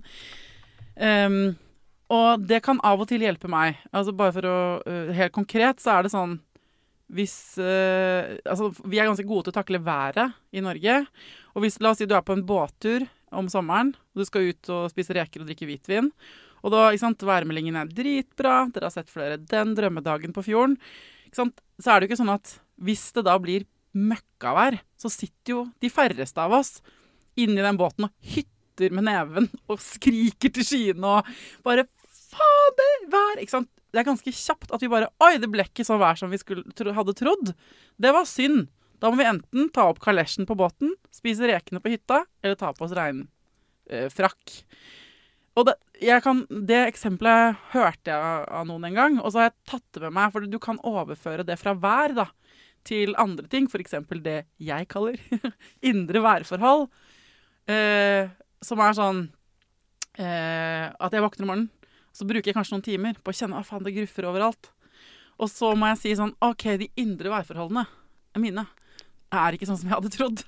Um, og det kan av og til hjelpe meg. Altså bare for å, uh, helt konkret så er det sånn, hvis, uh, altså vi er ganske gode til å takle været i Norge, og hvis, la oss si du er på en båttur om sommeren, og du skal ut og spise reker og drikke hvitvin, og da, ikke sant, værmeldingen er dritbra, dere har sett flere den drømmedagen på fjorden, ikke sant, så er det jo ikke sånn at hvis det da blir møkkavær, så sitter jo de færreste av oss inni den båten og hytter med neven og skriker til skyene og bare, fader, vær, ikke sant, det er ganske kjapt at vi bare, oi, det ble ikke sånn vær som vi skulle, hadde trodd, det var synd. Da må vi enten ta opp kalesjen på båten, spise rekene på hytta, eller ta på oss regnfrakk. Eh, og det, jeg kan, det eksempelet hørte jeg av, av noen en gang, og så har jeg tatt det med meg, for du kan overføre det fra vær da, til andre ting, for eksempel det jeg kaller indre værforhold, eh, som er sånn eh, at jeg våkner om morgenen, så bruker jeg kanskje noen timer på å kjenne at faen, det gruffer overalt. Og så må jeg si sånn, ok, de indre værforholdene er mine. Er ikke sånn som jeg hadde trodd.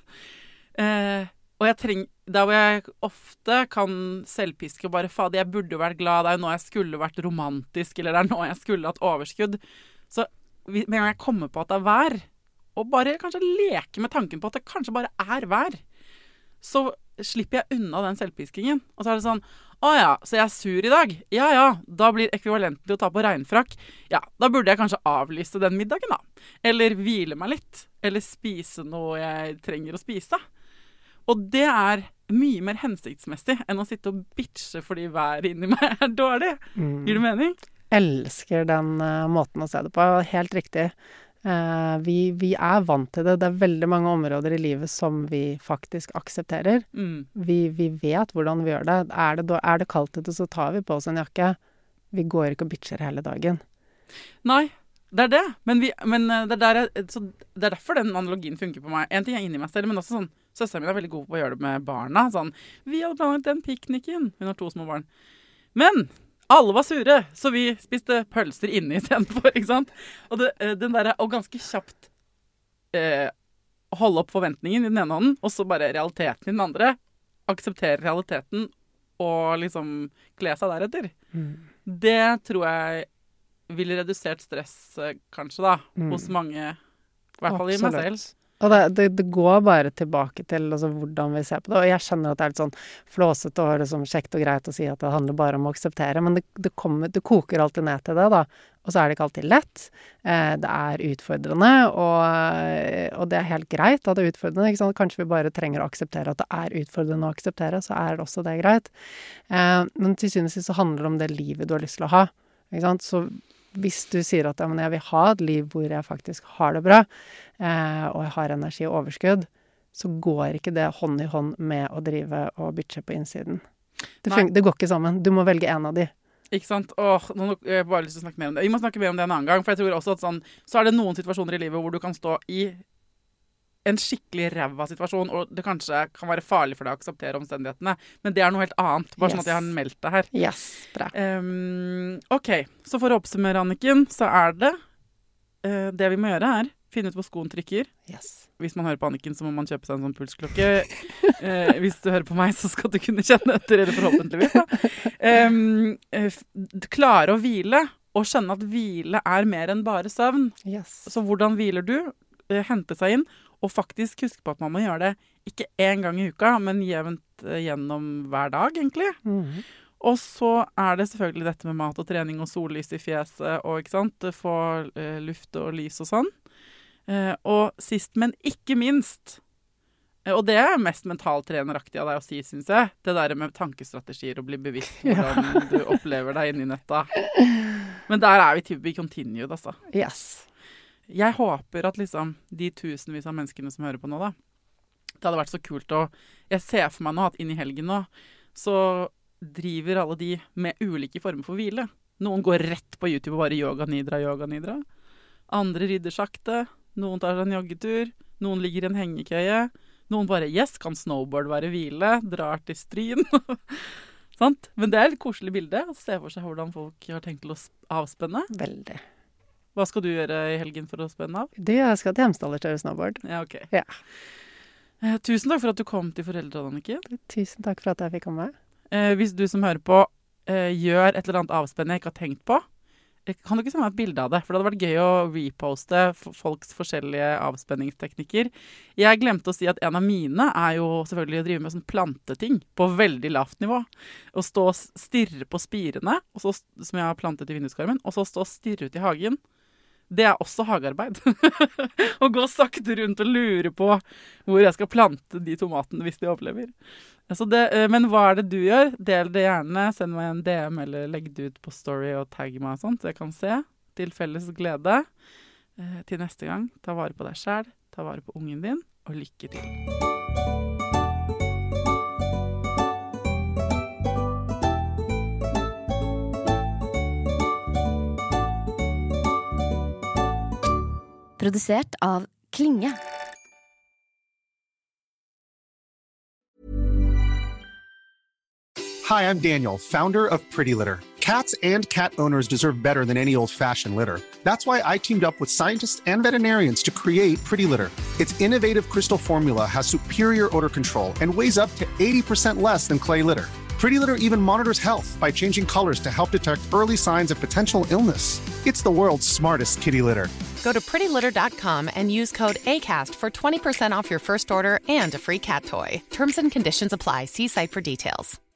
Eh, og jeg trenger, der hvor jeg ofte kan selvpiske og bare, fader, jeg burde jo vært glad, det er jo nå jeg skulle vært romantisk, eller det er nå jeg skulle hatt overskudd. Så med en gang jeg kommer på at det er vær, og bare kanskje leke med tanken på at det kanskje bare er vær, så slipper jeg unna den selvpiskingen. Og så er det sånn, å ja, så jeg er sur i dag. Ja, ja, da blir ekvivalenten til å ta på regnfrakk. Ja, da burde jeg kanskje avlyse den middagen da. Eller hvile meg litt. Eller spise noe jeg trenger å spise. Og det er mye mer hensiktsmessig enn å sitte og bitche fordi været inni meg er dårlig. Mm. Gir det mening? Elsker den uh, måten å se det på. Helt riktig. Uh, vi, vi er vant til det. Det er veldig mange områder i livet som vi faktisk aksepterer. Mm. Vi, vi vet hvordan vi gjør det. Er det, er det kaldt ute, så tar vi på oss en jakke. Vi går ikke og bitcher hele dagen. Nei, det er det. Men, vi, men det, der er, så det er derfor den analogien funker på meg. En ting er inni meg selv, men også sånn, søsteren min er veldig god på å gjøre det med barna. Sånn, vi hadde planlagt den piknikken. Hun har to små barn. Men alle var sure, så vi spiste pølser inne i stedet for, ikke sant? Og, det, den der, og ganske kjapt eh, holde opp forventningen i den ene hånden, og så bare realiteten i den andre. Akseptere realiteten og liksom kle seg deretter. Mm. Det tror jeg ville redusert stress, kanskje da, mm. hos mange, i hvert fall i meg selv. Og det, det, det går bare tilbake til altså, hvordan vi ser på det. Og jeg skjønner at det er litt sånn flåsete og liksom, kjekt og greit å si at det handler bare om å akseptere, men det, det, kommer, det koker alltid ned til det, da. Og så er det ikke alltid lett. Eh, det er utfordrende, og, og det er helt greit at det er utfordrende. Ikke sant? Kanskje vi bare trenger å akseptere at det er utfordrende å akseptere, så er det også det greit. Eh, men til syvende og sist så handler det om det livet du har lyst til å ha. Ikke sant? Så hvis du sier at ja, men jeg vil ha et liv hvor jeg faktisk har det bra, eh, og jeg har energi og overskudd, så går ikke det hånd i hånd med å drive og bitche på innsiden. Det, fun- det går ikke sammen. Du må velge en av de. Ikke sant? Åh, nå jeg bare lyst til å snakke mer om det. Vi må snakke mer om det en annen gang, for jeg tror også at sånn, så er det noen situasjoner i livet hvor du kan stå i en skikkelig ræva situasjon, og det kanskje kan være farlig for deg å akseptere omstendighetene, men det er noe helt annet, bare yes. sånn at jeg har meldt det her. Yes, bra. Um, ok, så for å oppsummere, Anniken, så er det uh, det vi må gjøre her, finne ut hvor skoen trykker. Yes. Hvis man hører på Anniken, så må man kjøpe seg en sånn pulsklokke. Eh, hvis du hører på meg, så skal du kunne kjenne etter, eller forhåpentligvis. Da. Um, klare å hvile, og skjønne at hvile er mer enn bare søvn. Yes. Så hvordan hviler du? Eh, hente seg inn, og faktisk huske på at man må gjøre det ikke en gang i uka, men jevnt eh, gjennom hver dag, egentlig. Mm. Og så er det selvfølgelig dette med mat og trening og sollys i fjeset, og ikke sant, få eh, luft og lys og sånn. Uh, og sist, men ikke minst, uh, og det er mest mentaltreneraktig av deg å si, synes jeg, det der med tankestrategier og bli bevisst hvordan ja. du opplever deg inni nøtta. Men der er vi til be continued, altså. Yes. Jeg håper at liksom de tusenvis av menneskene som hører på nå da, det hadde vært så kult å, jeg ser for meg nå at inn i helgen nå, så driver alle de med ulike former for hvile. Noen går rett på YouTube og bare yoga nidra, yoga nidra. Andre rydder sakte. Noen tar seg en joggetur, noen ligger i en hengekøye, noen bare, yes, kan snowboard være hvile, drar til Stryn. Sant? Men det er et koselig bilde, å se for seg hvordan folk har tenkt til å avspenne. Veldig. Hva skal du gjøre i helgen for å spenne av? Du, jeg skal til Hemsedal og kjøre snowboard. Ja, ok. Ja. Eh, tusen takk for at du kom til Foreldrerådet, Anniken. Tusen takk for at jeg fikk komme. Eh, hvis du som hører på eh, gjør et eller annet avspennende jeg ikke har tenkt på, kan du ikke sende meg et bilde av det? For det hadde vært gøy å reposte folks forskjellige avspenningsteknikker. Jeg glemte å si at en av mine er jo selvfølgelig å drive med sånn planteting på veldig lavt nivå. Å stå og stirre på spirene, og så, som jeg har plantet i vinduskarmen, og så stå og stirre ut i hagen. Det er også hagearbeid. Å gå sakte rundt og lure på hvor jeg skal plante de tomatene hvis de overlever. Altså det, men hva er det du gjør? Del det gjerne, send meg en D M eller legg det ut på story og tagg meg og sånt, så jeg kan se, til felles glede. Eh, til neste gang, ta vare på deg selv, ta vare på ungen din, og lykke til. Produsert av Klinge. Hi, I'm Daniel, founder of Pretty Litter. Cats and cat owners deserve better than any old-fashioned litter. That's why I teamed up with scientists and veterinarians to create Pretty Litter. Its innovative crystal formula has superior odor control and weighs up to eighty percent less than clay litter. Pretty Litter even monitors health by changing colors to help detect early signs of potential illness. It's the world's smartest kitty litter. Go to pretty litter dot com and use code ACAST for twenty percent off your first order and a free cat toy. Terms and conditions apply. See site for details.